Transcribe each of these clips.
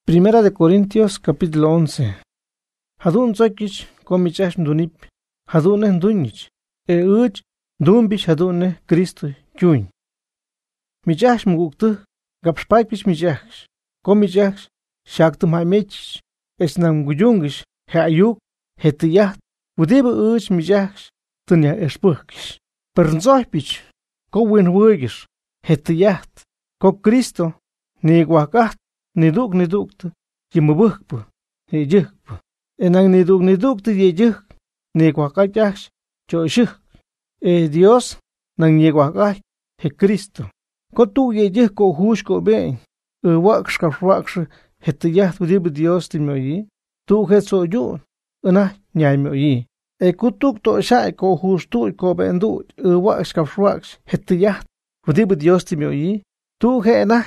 Primera de Corintios capítulo 11. Hadun zokich komichash mdunip. Hadun ndunich. Uch dumbish hadun Cristo kyun. Michash muguktu gapspaipish michash. Komichash shaktu maimech. Esnam guyungish hayuk hetiyat. Udiba uch michash tunya espurkish. Pernzoipich ko winwigish hetiyat. Ko Cristo ni wakat. Niduktu yimubukpu yejukpu enang niduktu yejuk nikwakachash choshuk Dios nang yekwakay he Cristo kotu yejuk ko hush ko ben waksh hetiyat udib Dios timoyi tu hetsoyu ana nyaimoyi kutuk to shay ko hush tu ko bendu waksh hetiyat udib Dios timoyi tu he na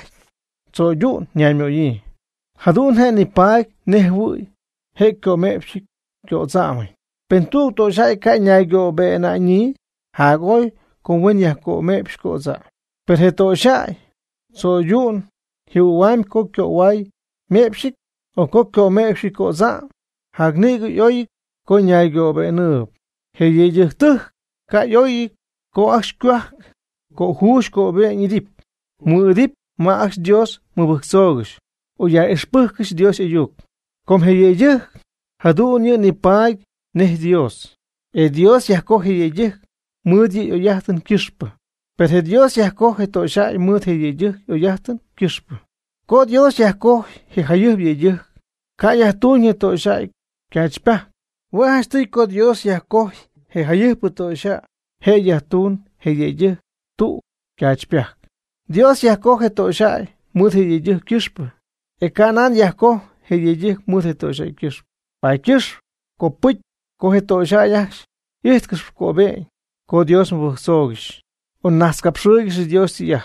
so yun nyamyoyi hadun he ni pai nehwui he ko mepshik ko zamai pentu to shai ka nyagyo be na ni hagoy kon wenya ko mepsh ko za per he to shai so yun hiwam ko wai mepshik o ko mepshik ko za hagni yoy ko nyagyo be nu he yejtu ka yoy ko ashkwa ko hush ko be ni dip mudip Max Dios mubuksogish. O ya espurkish Dios eyuk. Kom heyeyeh. Hadunye ni pai neh Dios. Dios yakoh heyeyeh. Mudi oyahten kishpa. Per he Dios yakoh hetosha mud heyeyeh oyahten kishpa. Ko Dios yakoh heyeyeh yeyeh. Kaya tunye tosha kachpa. Wahasti ko Dios yakoh heyeyeh putosha. Heyatun heyeyeh tu kachpa. Dios yakoh hetoshay mud heyeyeh kishpa. Kanan yakoh heyeyeh mud hetoshay kishpa. Pa kish ko put ko hetoshayash yitkish ko be ko Dios mubuksogish. On naskapshugish Dios yat.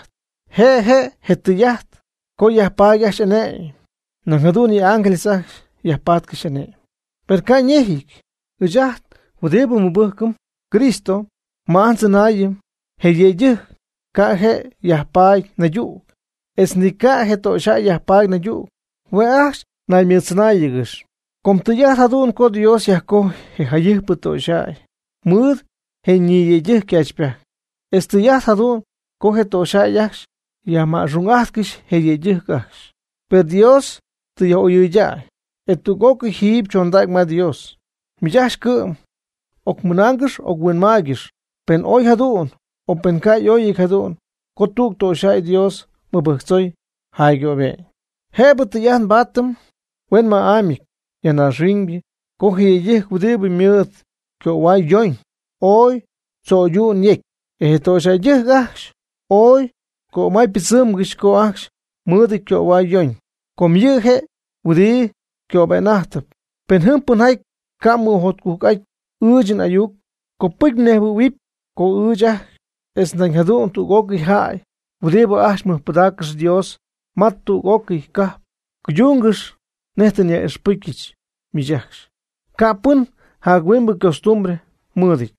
He hetiyat ko yahpayash ene. Nangaduni angelisash yahpatkish ene. Per kanyehik ujat udebu mubukum Cristo mansanayim heyeyeh kaje yahpay na yu. Es ni kaje to sha yahpay na yu. Weash na milsnayigish. Kom tu ya hadun ko Dios yahko he hayih puto sha. Mud he ni yeyih kachpa. Es tu ya hadun ko he to sha yash. Yama rungaskish he yeyih kash. Per Dios tu ya oyuya. Et tu go ki hib chondak ma Dios. Miyash kum. Ok munangish ok winmagish. Pen oy hadun. O penka yoy hadun kotuk to shay Dios mubuksoy haygyo be hebut yan batum wen ma amik yana ringbi ko heye udeb miot ko wai join oy so yu nyek to shay gash oy ko mai pisum gish ko ax mud ko wai join kom yehe udi ko benat pen hum punai kamu hot ku kai ujin ayuk ko pikne wip ko uja es nang hadun tu goki hai. Udeba ashma padakas Dios. Mat tu goki ka. Kuyungish. Nestanya espikich. Mijax. Kapun hagwimba costumbre. Mudik.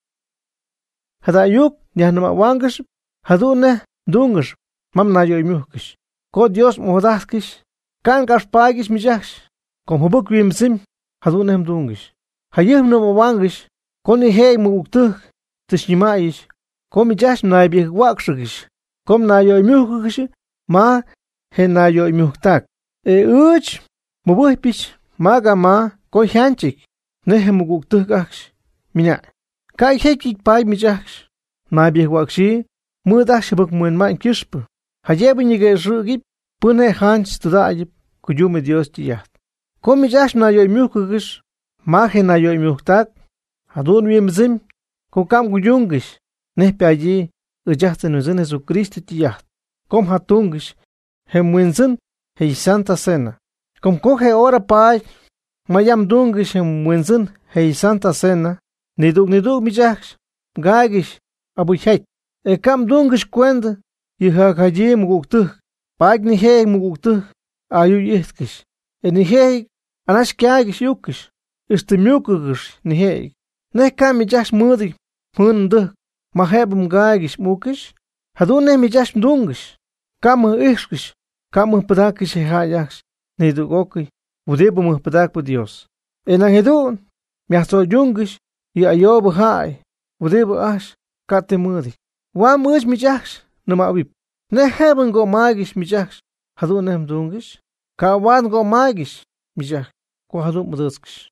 Hadayuk nyahnama wangish. Hadune dungish. Mam nayo imukish. Ko Dios modaskish. Kan gaspagis mijax. Kom hubuk wimsim. Hadunem dungish. Hayim nama wangish. Koni hei muguktuh. Tishnimayish. Kom jash na bi wakshigish. Kom na yo mukish ma he na yo muktak. Uch mubuhpish maga ma ko hanchik. Ne muguktukaksh. Mina. Kai hekik pai mijax. Na bi wakshi mudash buk mun man kishp. Hayebinige rugip pune hanch tudayip kuyume Dios tiyat. Kom jash na yo mukish ma he na yo muktak. Hadun wimzim ko kam kuyungish. Nehpe allí, ujahten uzin Jesucristo tiyat. Kom hatungish, hemwinzin, hei Santa Cena. Kom coge ora pai, mayam dungish hemwinzin, hei Santa Cena. Niduk mijax, gagish, abuchait. Kam dungish kwenda, yihakaji muguktuh. Paik ni hei muguktuh, ayu yitkish. Ni hei, anash kiagish yukish. Istimiukish ni hei. Kam mijax mudi, munduh. Mahebum gagish mukish, hadune mijash dungish, kamu ishkish, kamu padakish hayash, niduk oki, udebo muhpadak po Dios. Enangedun, miasto yungish, y ayobo hai, udebo ash, kate mudik. Wa mush michachs, nama wip. Ne hebben go magish michachs, hadun nem dungish. Ka wan go magish, michach, ko hadun muduskish.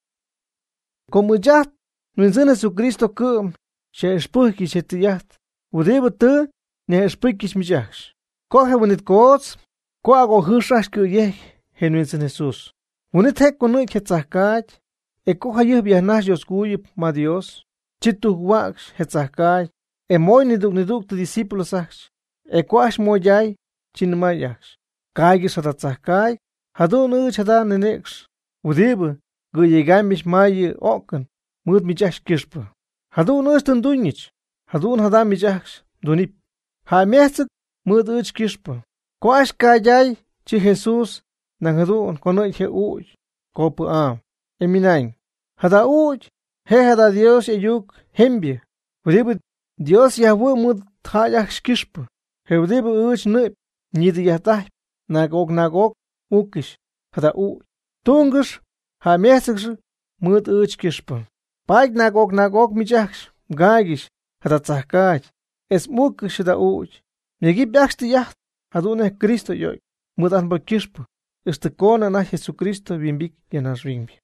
Como jat, nuinzin Jesucristo kum, she espuhki she tiyat, udebo tu, ne espuhkish michachs. Ko hewenit kots, ko ago hushash ku yeh, henuinzin Jesus. Unit hek konuik hetzahkach, ko hayuh bianash yoskuyip ma Dios, chitu wax hetzahkach, moy niduk tu discípulos achs, kwash moyay, chinmayachs. Kaigis hatatzahkach, hadun uch hadan nenex, udebo, guyegamish maye oken, mud michach kishpa. Hadun ustan dunyich, hadun hadan michachs, dunip. Ha mehtzit, mud uch kishpa. Kwash kayay, chi Jesus, nang hadun konoy he uch, kopu am. Eminain, hada uch, he hada Dios yuk hembie. Udebo Dios Yahweh mud hayach kishpa. He udebo uch nip, nid yahtah, nagok, ukish, hada uch. Tungish, ha mehtzigsh, mud uch kishpa. Paik nagok michachs, gagish, hada tzahkach, es mukish hada uch. Megib yakshti yaht, hadune Cristo yoy, mud anba kishpa. Este kona na Jesucristo bimbik yanas ringbi.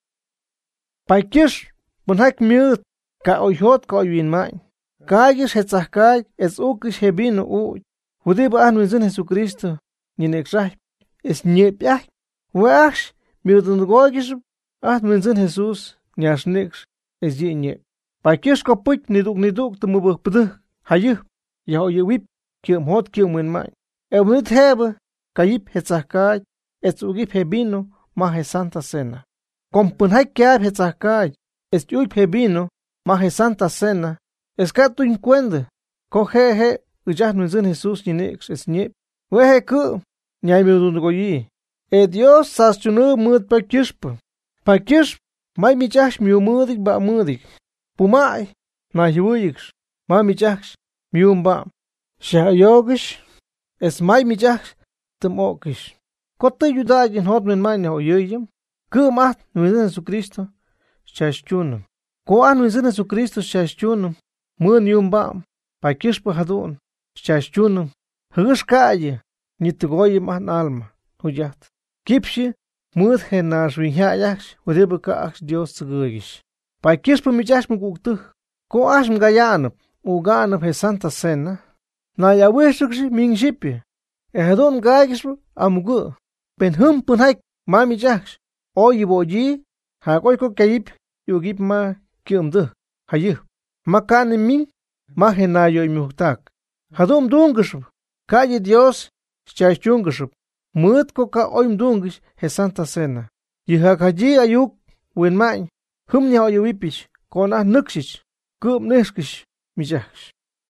Paikish, bunhak miut, ka oyhot ka oyuin main. Kagish hetzahkach, es ukish hebino uch. Udebo anuinzin Jesucristo, ninexrach, es nyepyach. Wash, miutungogish, anuinzin Jesus, nyashnix, es ye nyep. Paikish ka puik niduk, te mubuk pduh, hayuh, yaho yewip, kium hot kium win main. Ebnit hebe, kayip hetzahkach, es ugip hebino, mahe Santa Cena. Compunhai kiab hetzahkach, es uyp hebino, mahe Santa Cena, es katu inkwende, kohehe, ujah nuinzin Jesus yinix, es nyep. Wehe ku, nyay miudungoyi. Dios saschunu mud pa kishpa. Pa kishp, may michach miumudik ba mudik. Pumay, na hiwuyix, may michach miumba. Shayogish, es may michach temokish. Kote yudagin hot min manya oyoyim, kum at nuinzin Jesucristo, shashchunum. Ko an nuinzin Jesucristo shashchunum, mun yumbam, pa kishpa hadun, shashchunum. Hush kaye, nitugoyim an alma, huyat. Kipshi, mud henash winhayach, udebo ka ach Dios tsugish. Pa kishpa michach muguktuh, ko ashm gayanap, uganap he Santa Cena, na yawishukshi mingshipi. Hadun gagish amugu. Ben hum punhaik mami jachs. Oyiboyi, hagoyko kayip, yugip ma kiumduh, hayuh. Makani min, mahenayo imuhtak. Hadum dungushub, kaye Dios, chachungushub. Mut ko ka oim dungish he Santa Cena. Yihakaji ayuk, win main, hum nya oyiwipish, kona nukshish, kum nishkish, mijachs.